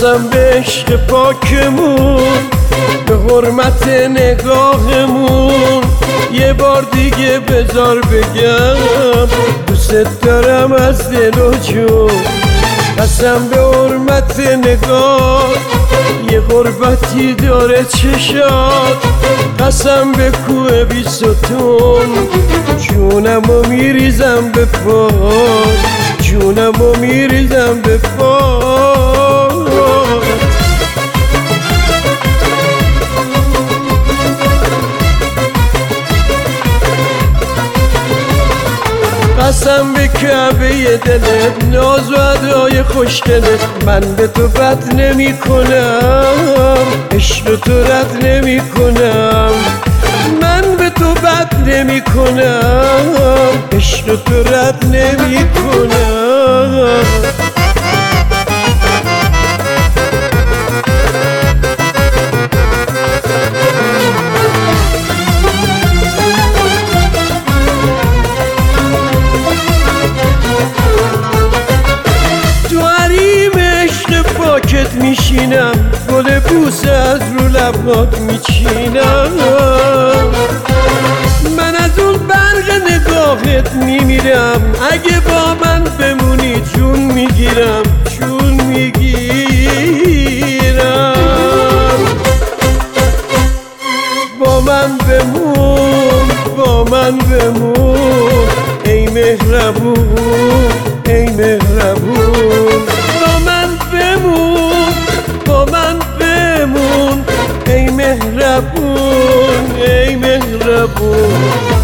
قسم به عشق پاکمون، به حرمت نگاهمون، یه بار دیگه بذار بگم دوست دارم از دل و جون. قسم به حرمت نگاه، یه غربتی داره چشات، قسم به کوه بیستون، جونمو میریزم به پات، جونمو میریزم به پات. قسم به کعبه دلت، ناز و ادای خوشگلت، من به تو بد نمی کنم، عشق تو رد نمی کنم. من به تو بد نمی کنم، عشق تو رد نمی کنم. پاکت میشینم، گل بوسه از رو لبات میچینم. من از اون برق نگاهت میمیرم، اگه با من بمونی جون میگیرم، جون میگیرم. با من بمون، با من بمون، ای مهربون، ای مهربون. با من بمون، ای مهربون، ای مهربون.